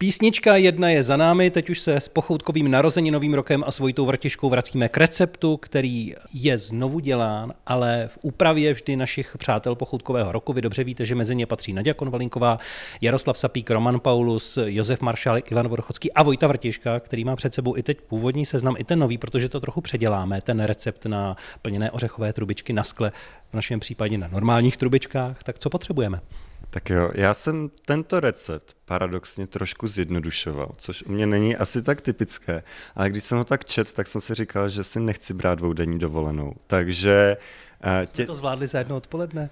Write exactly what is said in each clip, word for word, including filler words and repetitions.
Písnička jedna je za námi, teď už se s pochoutkovým narozeninovým rokem a s Vojtou Vrtiškou vracíme k receptu, který je znovu dělán, ale v úpravě vždy našich přátel pochoutkového roku. Vy dobře víte, že mezi ně patří Naďa Konvalinková, Jaroslav Sapík, Roman Paulus, Josef Maršálek, Ivan Vorchocký a Vojta Vrtiška, který má před sebou i teď původní seznam, i ten nový, protože to trochu předěláme, ten recept na plněné ořechové trubičky na skle, v našem případě na normálních trubičkách. Tak co potřebujeme? Tak jo, já jsem tento recept paradoxně trošku zjednodušoval, což u mě není asi tak typické, ale když jsem ho tak čet, tak jsem si říkal, že si nechci brát dvoudenní dovolenou, takže... Tě... Jsme to zvládli za jedno odpoledne?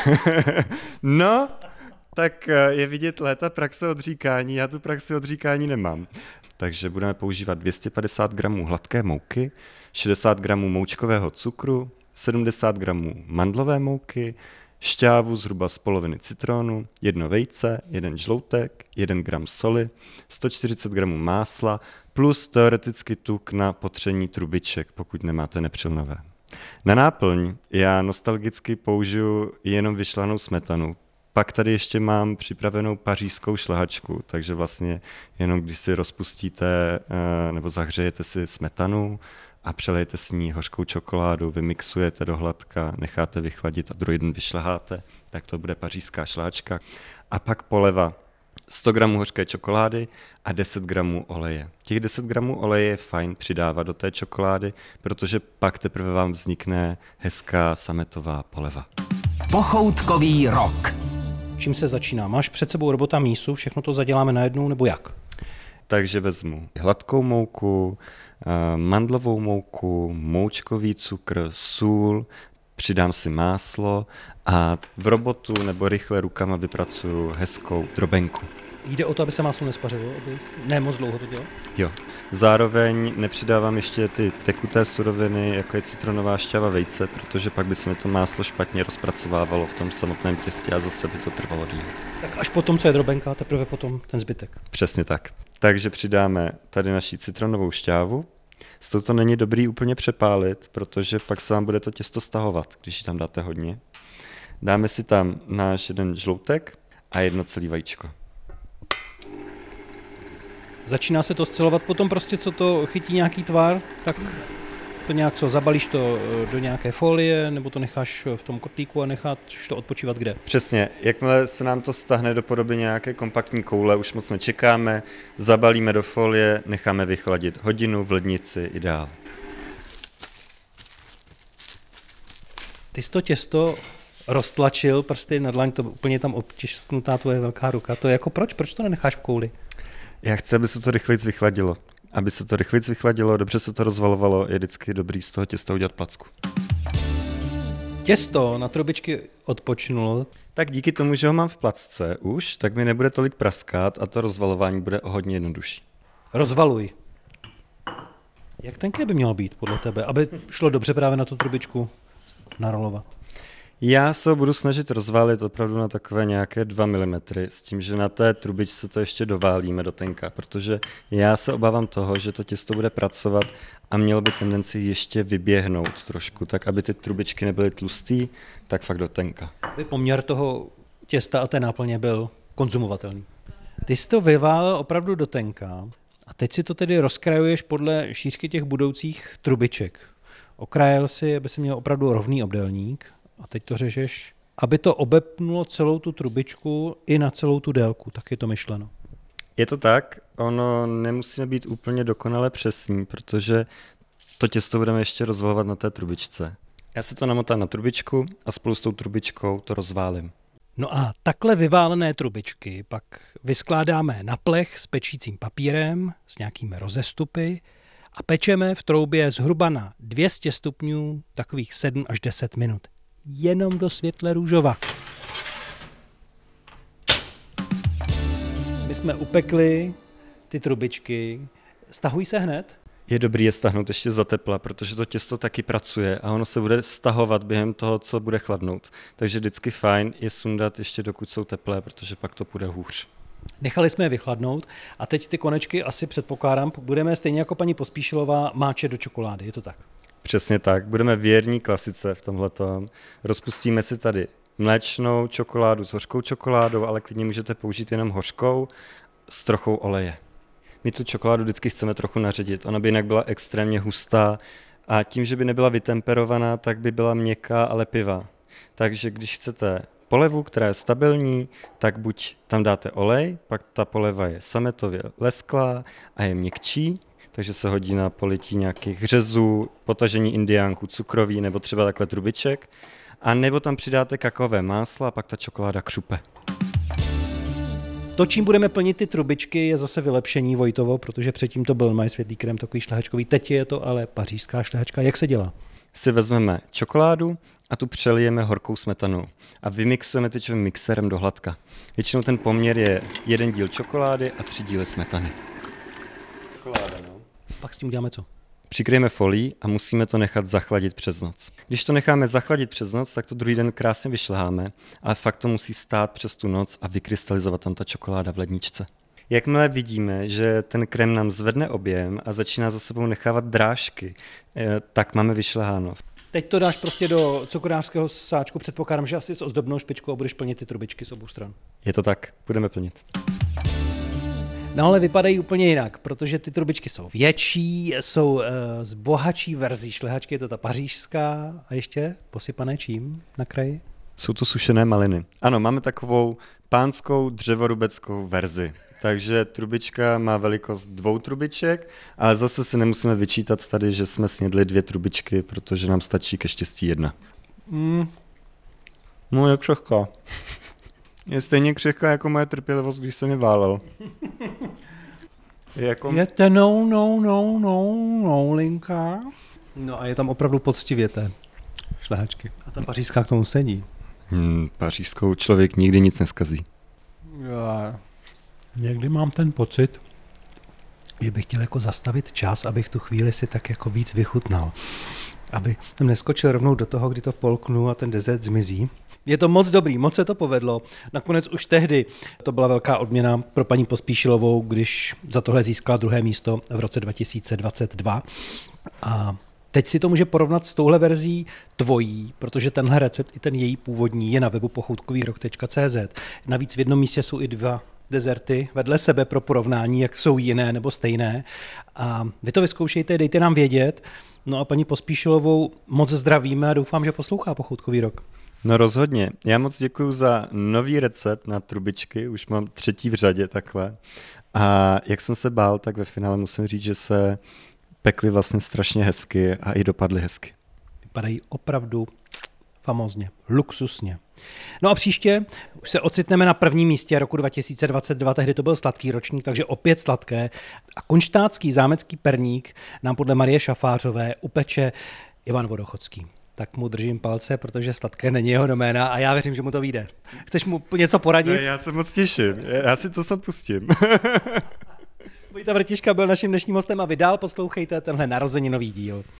No, tak je vidět léta praxe odříkání, já tu praxi odříkání nemám. Takže budeme používat dvě stě padesát gramů hladké mouky, šedesát gramů moučkového cukru, sedmdesát gramů mandlové mouky, šťávu zhruba z poloviny citronu, jedno vejce, jeden žloutek, jeden gram soli, sto čtyřicet gramů másla plus teoreticky tuk na potření trubiček, pokud nemáte nepřilnavé. Na náplň já nostalgicky použiju jenom vyšlanou smetanu. Pak tady ještě mám připravenou pařížskou šlehačku, takže vlastně jenom když si rozpustíte nebo zahřejete si smetanu a přelejete s ní hořkou čokoládu, vymixujete do hladka, necháte vychladit a druhý den vyšleháte, tak to bude pařížská šlehačka. A pak poleva sto gramů hořké čokolády a deset gramů oleje. Těch deset gramů oleje je fajn přidávat do té čokolády, protože pak teprve vám vznikne hezká sametová poleva. Pochoutkový rok. Čím se začíná? Máš před sebou robota mísu, všechno to zaděláme najednou, nebo jak? Takže vezmu hladkou mouku, mandlovou mouku, moučkový cukr, sůl, přidám si máslo a v robotu nebo rychle rukama vypracuju hezkou drobenku. Jde o to, aby se máslo nespařilo? Aby ne moc dlouho to dělal? Jo. Zároveň nepřidávám ještě ty tekuté suroviny, jako je citronová šťáva, vejce, protože pak by se mi to máslo špatně rozpracovávalo v tom samotném těstě a zase by to trvalo díl. Tak až potom, co je drobenka, teprve potom ten zbytek. Přesně tak. Takže přidáme tady naši citronovou šťávu. S touto není dobrý úplně přepálit, protože pak se vám bude to těsto stahovat, když ji tam dáte hodně. Dáme si tam náš jeden žloutek a jedno celé vajíčko. Začíná se to scelovat, potom prostě co to chytí nějaký tvar, tak to nějak co, zabalíš to do nějaké folie, nebo to necháš v tom kotlíku a necháš to odpočívat kde? Přesně, jakmile se nám to stahne do podoby nějaké kompaktní koule, už moc nečekáme, zabalíme do folie, necháme vychladit hodinu v lednici, ideál. Ty jsi to těsto roztlačil prsty na dlaň, to úplně tam obtisknutá tvoje velká ruka, to je jako proč? Proč to nenecháš v kouli? Já chci, aby se to rychlejc vychladilo. Aby se to rychlejc vychladilo, dobře se to rozvalovalo, je vždycky dobrý z toho těsta udělat placku. Těsto na trubičky odpočnulo. Tak díky tomu, že ho mám v placce už, tak mi nebude tolik praskat a to rozvalování bude o hodně jednodušší. Rozvaluj. Jak tenké by mělo být podle tebe, aby šlo dobře právě na tu trubičku narolovat? Já se ho budu snažit rozválit opravdu na takové nějaké dva milimetry, s tím, že na té trubičce to ještě doválíme do tenka, protože já se obávám toho, že to těsto bude pracovat a mělo by tendenci ještě vyběhnout trošku, tak aby ty trubičky nebyly tlustý, tak fakt do tenka. Aby poměr toho těsta a té náplně byl konzumovatelný. Ty jsi to vyválil opravdu do tenka a teď si to tedy rozkrajuješ podle šířky těch budoucích trubiček. Okrajil si, aby si měl opravdu rovný obdélník. A teď to řežeš, aby to obepnulo celou tu trubičku i na celou tu délku, tak je to myšleno. Je to tak, ono nemusíme být úplně dokonale přesní, protože to těsto budeme ještě rozvalovat na té trubičce. Já si to namotám na trubičku a spolu s tou trubičkou to rozválím. No a takhle vyválené trubičky pak vyskládáme na plech s pečícím papírem, s nějakými rozestupy a pečeme v troubě zhruba na dvě stě stupňů takových sedm až deset minut. Jenom do světle růžova. My jsme upekli ty trubičky. Stahují se hned? Je dobrý je stahnout ještě za tepla, protože to těsto taky pracuje a ono se bude stahovat během toho, co bude chladnout. Takže vždycky fajn je sundat ještě dokud jsou teplé, protože pak to půjde hůř. Nechali jsme je vychladnout a teď ty konečky asi předpokládám, budeme stejně jako paní Pospíšilová máčet do čokolády, je to tak? Přesně tak, budeme věrní klasice v tomhletom. Rozpustíme si tady mléčnou čokoládu s hořkou čokoládou, ale klidně můžete použít jenom hořkou. s trochou oleje. My tu čokoládu vždycky chceme trochu naředit, ona by jinak byla extrémně hustá a tím, že by nebyla vytemperovaná, tak by byla měkká a lepivá. Takže když chcete polevu, která je stabilní, tak buď tam dáte olej, pak ta poleva je sametově lesklá a je měkčí, takže se hodí na polití nějakých řezů, potažení indiánku, cukroví nebo třeba takhle trubiček. A nebo tam přidáte kakaové máslo a pak ta čokoláda křupe. To, čím budeme plnit ty trubičky, je zase vylepšení Vojtovo, protože předtím to byl Maje světlý krém, takový šlehačkový, teď je to ale pařížská šlehačka. Jak se dělá? Si vezmeme čokoládu a tu přelijeme horkou smetanou a vymixujeme tyčovým mixérem do hladka. Většinou ten poměr je jeden díl čokolády a tři díly smetany. Čokoláda, no. Pak s tím uděláme co? Přikryjeme folí a musíme to nechat zachladit přes noc. Když to necháme zachladit přes noc, tak to druhý den krásně vyšleháme, ale fakt to musí stát přes tu noc a vykrystalizovat tam ta čokoláda v ledničce. Jakmile vidíme, že ten krém nám zvedne objem a začíná za sebou nechávat drážky, tak máme vyšleháno. Teď to dáš prostě do cukrářského sáčku, předpokládám, že asi s ozdobnou špičkou a budeš plnit ty trubičky z obou stran. Je to tak, budeme plnit. No ale vypadají úplně jinak, protože ty trubičky jsou větší, jsou uh, z bohatší verzí šlehačky, je to ta pařížská a ještě posypané čím na kraji? Jsou to sušené maliny. Ano, máme takovou pánskou dřevorubeckou verzi. Takže trubička má velikost dvou trubiček, ale zase si nemusíme vyčítat tady, že jsme snědli dvě trubičky, protože nám stačí ke štěstí jedna. Mm. No, je křehká. Je stejně křehká jako moje trpělivost, když jsem je válel. Je jako... Je to no, no, no, no, no, linka. No a je tam opravdu poctivě té šlehačky. A ta pařížská k tomu sedí. Hmm, pařížskou člověk nikdy nic neskazí. Já někdy mám ten pocit, že bych chtěl jako zastavit čas, abych tu chvíli si tak jako víc vychutnal. Aby jsem neskočil rovnou do toho, kdy to polknu a ten dezert zmizí. Je to moc dobrý, moc se to povedlo. Nakonec už tehdy to byla velká odměna pro paní Pospíšilovou, když za tohle získala druhé místo v roce dva tisíce dvacet dva. A teď si to může porovnat s touhle verzí tvojí, protože tenhle recept i ten její původní je na webu pochoutkový rok tečka cé zet. Navíc v jednom místě jsou i dva dezerty vedle sebe pro porovnání, jak jsou jiné nebo stejné. A vy to vyzkoušejte, dejte nám vědět. No a paní Pospíšilovou moc zdravíme a doufám, že poslouchá Pochoutkový rok. No rozhodně. Já moc děkuju za nový recept na trubičky, už mám třetí v řadě takhle. A jak jsem se bál, tak ve finále musím říct, že se pekly vlastně strašně hezky a i dopadly hezky. Vypadají opravdu famózně, luxusně. No a příště už se ocitneme na prvním místě roku dva tisíce dvacet dva, tehdy to byl sladký ročník, takže opět sladké. A konštátský zámecký perník nám podle Marie Šafářové upeče Ivan Vodochodský. Tak mu držím palce, protože sladké není jeho doména a já věřím, že mu to vyjde. Chceš mu něco poradit? Ne, já se moc těším, já si to snad pustím. Vojta Vrtiška byl naším dnešním hostem a vy dál poslouchejte tenhle narozeninový díl.